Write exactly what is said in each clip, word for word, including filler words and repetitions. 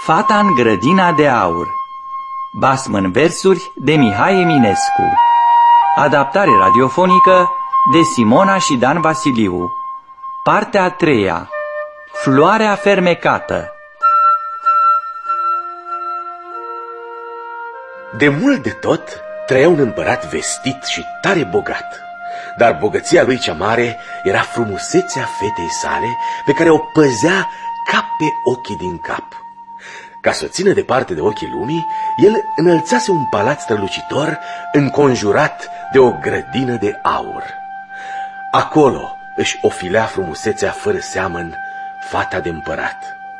Fata în grădina de aur. Basm în versuri de Mihai Eminescu. Adaptare radiofonică de Simona și Dan Vasiliu. Partea a treia. Floarea fermecată. De mult de tot trăia un împărat vestit și tare bogat. Dar bogăția lui cea mare era frumusețea fetei sale, pe care o păzea ca pe ochii din cap. Ca să o țină departe de ochii lumii, el înălțase un palat strălucitor înconjurat de o grădină de aur. Acolo își ofilea frumusețea fără seamăn fata de împărat.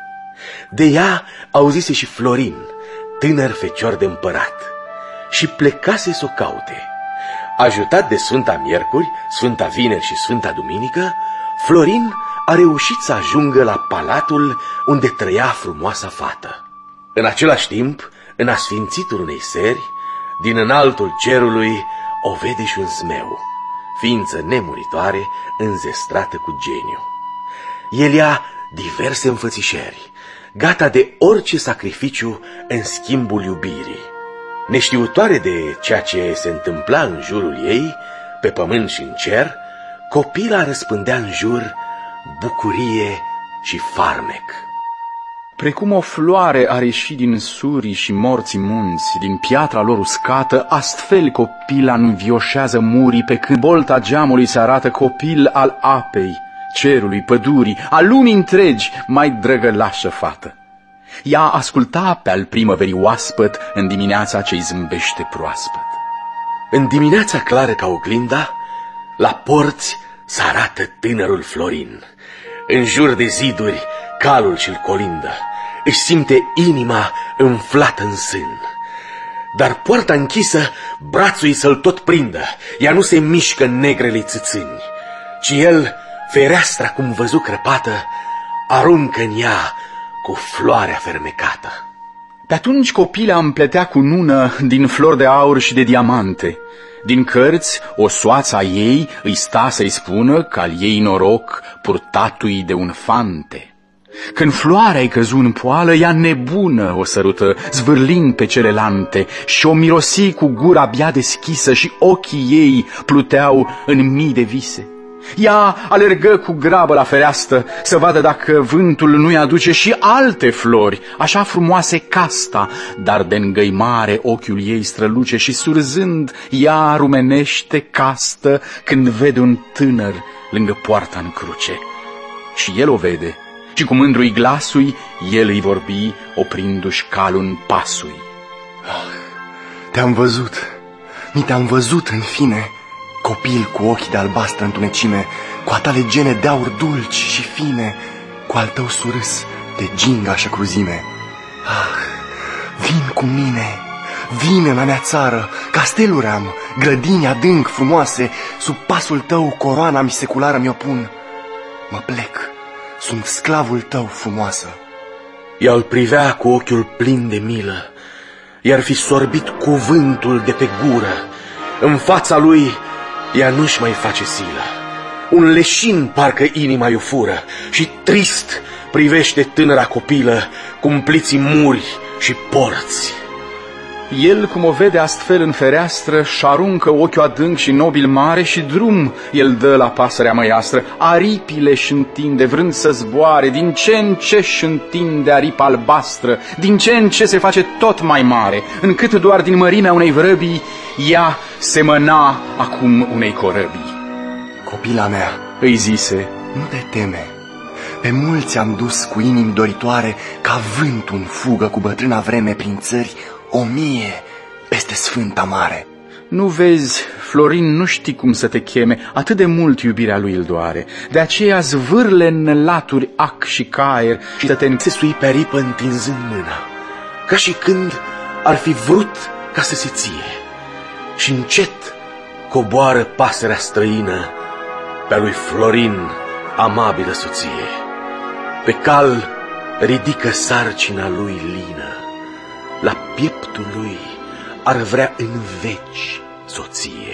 De ea auzise și Florin, tânăr fecior de împărat, și plecase să o caute. Ajutat de Sfânta Miercuri, Sfânta Vineri și Sfânta Duminică, Florin a reușit să ajungă la palatul unde trăia frumoasa fată. În același timp, în asfințitul unei seri, din înaltul cerului, o vede și un zmeu, ființă nemuritoare, înzestrată cu geniu. El ia diverse înfățișări, gata de orice sacrificiu în schimbul iubirii. Neștiutoare de ceea ce se întâmpla în jurul ei, pe pământ și în cer, copila răspândea în jur bucurie și farmec. Precum o floare are ieșit din surii și morții munți, din piatra lor uscată, astfel copila învioșează murii, pe când bolta geamului se arată copil al apei, cerului, pădurii, a lumii întregi, mai drăgălașă fată. Ea asculta pe al primăverii oaspăt în dimineața ce-i zâmbește proaspăt. În dimineața clară ca oglinda, la porți se arată tânărul Florin. În jur de ziduri, calul și-l colindă. Își simte inima înflată în sân. Dar poarta închisă, brațul să-l tot prindă. Ea nu se mișcă în negrele țâțâni, ci el, fereastra cum văzu crăpată, aruncă în ea cu floarea fermecată. Pe atunci copila împletea cu nună din flori de aur și de diamante. Din cărți, o soață a ei îi sta să-i spună că al ei noroc purtatui de un fante. Când floarea-i căzu în poală, ea nebună o sărută, zvârlind pe celelante, și o mirosi cu gura abia deschisă și ochii ei pluteau în mii de vise. Ea alergă cu grabă la fereastră să vadă dacă vântul nu-i aduce și alte flori, așa frumoase ca asta, dar de îngăimare ochiul ei străluce și surzând ea rumenește castă când vede un tânăr lângă poarta în cruce. Și el o vede și cu mândru-i glasui el îi vorbi, oprindu-și calul în pasui. Ah, te-am văzut, mi te-am văzut în fine, copil cu ochii de albastră întunecime, cu a tale gene de aur dulci și fine, cu al tău surâs de gingașă cruzime. Ah, vin cu mine, vin în a mea țară, casteluri am, grădini adânc frumoase, sub pasul tău coroana mi seculară mi-o pun. Mă plec, sunt sclavul tău, frumoasă. Ea îl privea cu ochiul plin de milă, i-ar fi sorbit cuvântul de pe gură. În fața lui ea nu-și mai face silă. Un leșin parcă inima-i o fură și trist privește tânăra copilă, cumpliți muri și porți. El, cum o vede astfel în fereastră, și-aruncă ochiul adânc și nobil mare și drum el dă la pasărea măiastră. Aripile și întinde, vrând să zboare, din ce în ce și întinde aripa albastră, din ce în ce se face tot mai mare, încât doar din mărimea unei vrăbii ea semăna acum unei corăbii. Copila mea, îi zise, nu te teme. Pe mulți am dus cu inimi doritoare, ca vântul în fugă cu bătrâna vreme prin țări, o mie peste Sfânta Mare. Nu vezi, Florin nu știi cum să te cheme, atât de mult iubirea lui îl doare. De aceea zvârle în laturi ac și caier și să te înțesui pe aripă întinzând mâna, ca și când ar fi vrut ca să se ție. Și încet coboară pasărea străină pe-a lui Florin, amabilă soție. Pe cal ridică sarcina lui lină, la pieptul lui ar vrea în veci soție.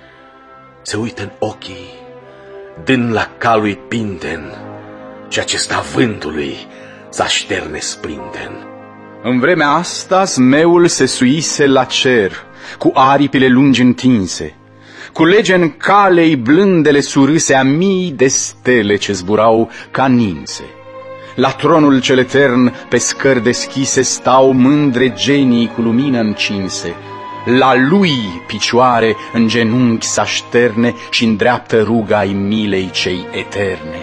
Se uită în ochii, dând la calul pinten, și acesta vântului s-așterne sprinten. În vremea asta zmeul se suise la cer, cu aripile lungi întinse. Cu lege în calei blândele surâse a mii de stele ce zburau ca nințe. La tronul cel etern, pe scări deschise, stau mândre genii cu lumină încinse. La lui picioare în genunchi s-așterne și îndreaptă ruga-i milei cei eterne.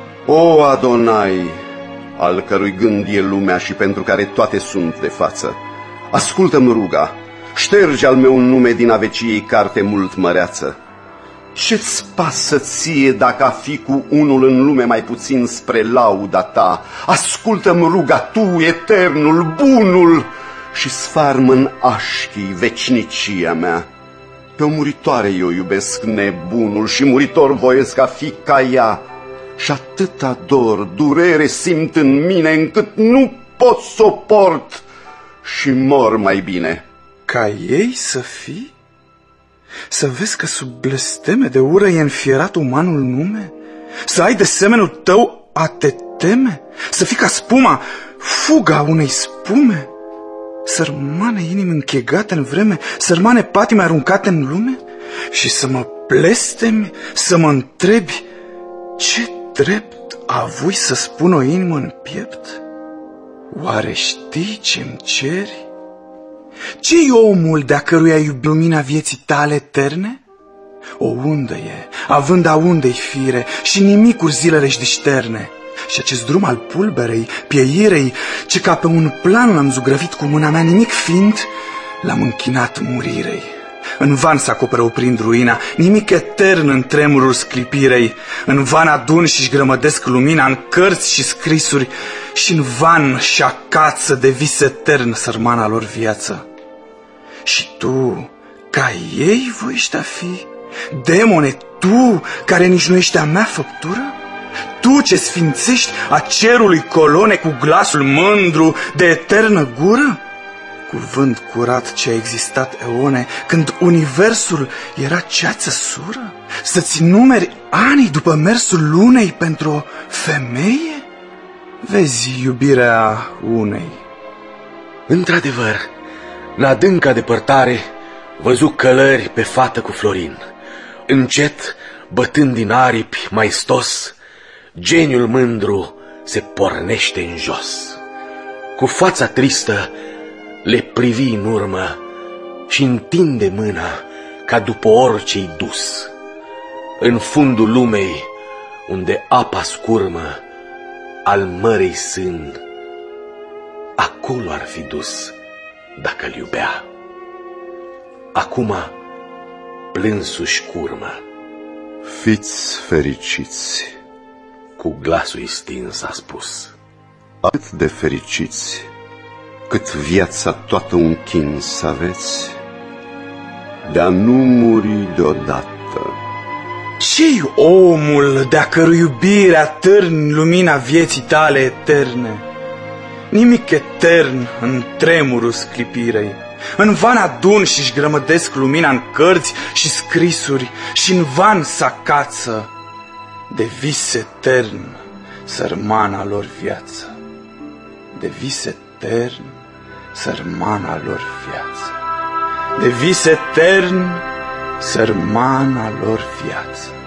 O Adonai, al cărui gând e lumea și pentru care toate sunt de față, ascultă-mi ruga, șterge al meu nume din a veciei carte mult măreață. Ce-ți pasă ție dacă a fi cu unul în lume mai puțin spre lauda ta? Ascultă-mi ruga, tu, eternul, bunul, și sfarmă în așchii veșnicia mea. Pe o muritoare eu iubesc nebunul și muritor voiesc a fi ca ea. Și atâta dor, durere simt în mine încât nu pot soport și mor mai bine. Ca ei să fii? Să vezi că sub blesteme de ură e înfierat umanul nume? Să ai de semenul tău a te teme? Să fii ca spuma, fuga unei spume? Sărmane inimi închegate în vreme, sărmane patime aruncate în lume? Și să mă blestemi, să mă întrebi, ce drept a avui să spun o inimă în piept? Oare știi ce-mi ceri? Ce-i omul de-a căruia iubi lumina vieții tale eterne? O undă e, având a undei fire, și nimicuri zilele-și dișterne. Și acest drum al pulberei, pieirei, ce ca pe un plan l-am zugrăvit cu mâna mea, nimic fiind, l-am închinat murirei. În van s-acoperă oprind ruina, nimic etern în tremurul sclipirei. În van adun și-și grămădesc lumina în cărți și scrisuri, și în van și acață de vis etern sărmana lor viață. Și tu, ca ei voiești a fi? Demone, tu, care nici nu ești a mea făptură? Tu ce sfințești a cerului colone cu glasul mândru de eternă gură? Cuvânt curat ce a existat eone, când universul era ceață sură? Să-ți numeri anii după mersul lunei pentru o femeie? Vezi iubirea unei. Într-adevăr, în adânca depărtare, văzut călări pe fată cu florin. Încet, bătând din aripi maestos, geniul mândru se pornește în jos. Cu fața tristă le privi în urmă și întinde mâna ca după orice-i dus. În fundul lumei, unde apa scurmă, al mărei sân, acolo ar fi dus dacă-l iubea. Acum plânsul-și curmă. Fiți fericiți, cu glasul stins a spus. Atât de fericiți, cât viața toată un chin să aveți, de-a nu muri deodată. Ce-i omul de-a cărui iubire atârni lumina vieții tale eterne? Nimic etern în tremurul sclipirei. În van adun și-și grămădesc lumina în cărți și scrisuri, și în van s-acață de vis etern sărmana lor viață. De vis etern sărmana lor viață. De vis etern sărmana lor viață.